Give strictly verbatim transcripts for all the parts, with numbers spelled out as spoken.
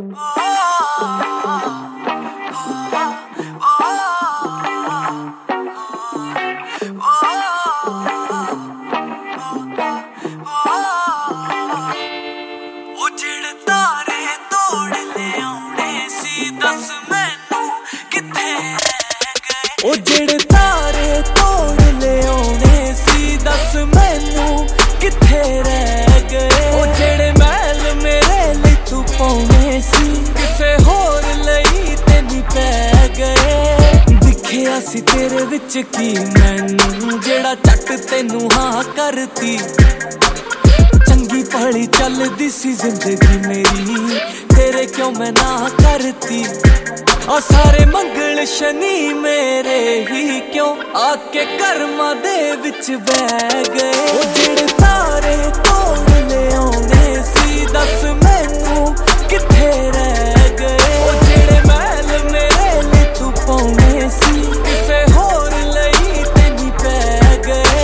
ਜਿਹੜੇ ਤਾਰੇ ਤੋੜ ਲਿਆਉਣੇ ਸੀ ਦੱਸ ਮੈਨੂੰ ਕਿੱਥੇ ਰਹਿ ਗਏ। ਉਹ ਜਿਹੜੇ ਤਾਰੇ ਤੋੜ ਲਿਆਉਣੇ ਸੀ ਦੱਸ ਮੈਨੂੰ ਕਿੱਥੇ ਰਹਿ ਗਏ। ਉਹ ਜਿਹੜੇ ਮਹਿਲ ਮੇਰੇ ਲਈ ਤੂੰ ਪਾਉਣੇ ਸੀ ਕਿਸੇ ਹੋਰ ਲਈ ਤੇ ਨਹੀਂ ਪੈ ਗਏ। ਦਿਖਿਆ ਸੀ ਤੇਰੇ ਵਿੱਚ ਕੀ ਮੈਨੂੰ ਜਿਹੜਾ ਝੱਟ ਤੈਨੂੰ ਹਾਂ ਕਰਤੀ। ਚੰਗੀ ਭਲੀ ਚੱਲਦੀ ਸੀ ਜ਼ਿੰਦਗੀ ਮੇਰੀ ਤੇਰੇ ਕਿਉਂ ਮੈਂ ਨਾ ਕਰਤੀ। ਆ ਸਾਰੇ ਮੰਗਲ ਸ਼ਨੀ ਮੇਰੇ ਹੀ ਕਿਉਂ ਆ ਕੇ ਕਰਮਾਂ ਦੇ ਵਿੱਚ ਬਹਿ ਗਏ। ਉਹ ਜਿਹੜੇ ਤਾਰੇ ਤੋੜ ਲਿਆਉਣੇ ਸੀ ਦੱਸ ਮੈਨੂੰ ਕਿੱਥੇ ਰਹਿ ਗਏ। ਉਹ ਜਿਹੜੇ ਮਹਿਲ ਮੇਰੇ ਲਈ ਤੂੰ ਪਾਉਣੇ ਸੀ ਕਿਸੇ ਹੋਰ ਲਈ ਤੇ ਨਹੀਂ ਪੈ ਗਏ।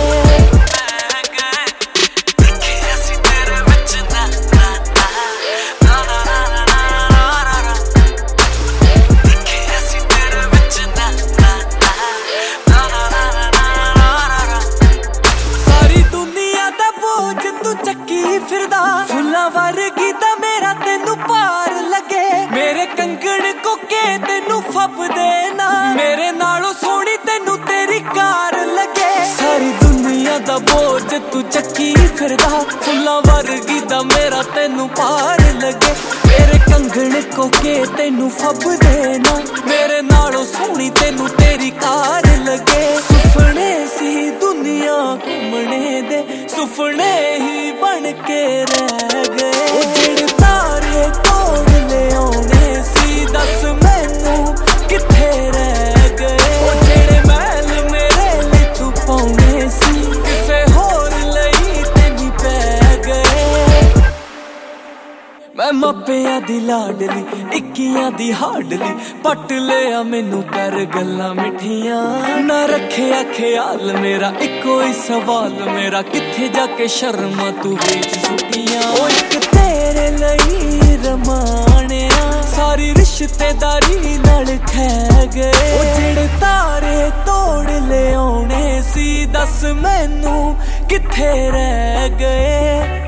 ਫਿਰਦਾ ਫੁੱਲਾਂ ਵਰਗੀ ਤਾਂ ਮੇਰਾ ਤੈਨੂੰ ਪਾਰ ਲੱਗੇ। ਮੇਰੇ ਕੰਗਣ ਕੋਕੇ ਤੈਨੂੰ ਫੱਬਦੇ ਨਾ ਮੇਰੇ ਨਾਲੋਂ ਸੋਹਣੀ ਤੈਨੂੰ ਤੇਰੀ ਕਾਰ ਲੱਗੇ। ਸਾਰੀ ਦੁਨੀਆ ਦਾ ਬੋਝ ਤੂੰ ਚੱਕੀ ਫਿਰਦਾ ਫੁੱਲਾਂ ਵਰਗੀ ਦਾ ਮੇਰਾ ਤੈਨੂੰ ਪਾਰ ਲੱਗੇ। ਮੇਰੇ ਕੰਗਣ ਕੋਕੇ ਤੈਨੂੰ ਫੱਬਦੇ ਨਾ ਮੇਰੇ ਨਾਲੋਂ ਸੋਹਣੀ ਤੈਨੂੰ ਤੇਰੀ ਕਾਰ ਲੱਗੇ। ਸੁਪਨੇ ਸੀ ਦੁਨੀਆ ਘੁੰਮਣੇ ਦੇ ਸੁਪਨੇ ਹੀ ਬਣ ਕੇ ਰਹਿ ਗਏ। ਉਹ ਜਿਹੜੇ ਤਾਰੇ ਤੋੜ ਲਿਆਉਣੇ ਸੀ ਦੱਸ ਮੈਨੂੰ ਕਿੱਥੇ ਰਹਿ ਗਏ। ਉਹ ਜਿਹੜੇ ਮਹਿਲ ਮੇਰੇ ਲਈ ਤੂੰ ਪਾਉਣੇ ਸੀ ਕਿਸੇ ਹੋਰ ਲਈ ਤੇ ਨਹੀਂ ਪੈ ਗਏ। ਮੈਂ ਮਾਪਿਆਂ ਦੀ ਲਾਡਲੀ ਇੱਕੀਆਂ ਦੀ ਹਾਡਲੀ ਪੱਟ ਲਿਆ ਮੈਨੂੰ ਕਰ ਗੱਲਾਂ ਮਿੱਠੀਆਂ। ਨਾ ਰੱਖਿਆ ਖਿਆਲ ਮੇਰਾ ਇੱਕੋ ਹੀ ਸਵਾਲ ਮੇਰਾ ਕਿੱਥੇ ਜਾ ਕੇ ਸ਼ਰਮਾਂ ਤੂੰ ਵੇਚ ਸੁੱਟੀਆਂ। ਉਹ ਇੱਕ ਤੇਰੇ ਲਈ ਰਮਾਣਿਆ ਸਾਰੀ ਰਿਸ਼ਤੇਦਾਰੀ ਨਾਲ ਖਹਿ ਗਏ। ਉਹ ਜਿਹੜੇ ਤਾਰੇ ਤੋੜ ਲਿਆਉਣੇ ਸੀ ਦੱਸ ਮੈਨੂੰ ਕਿੱਥੇ ਰਹਿ ਗਏ।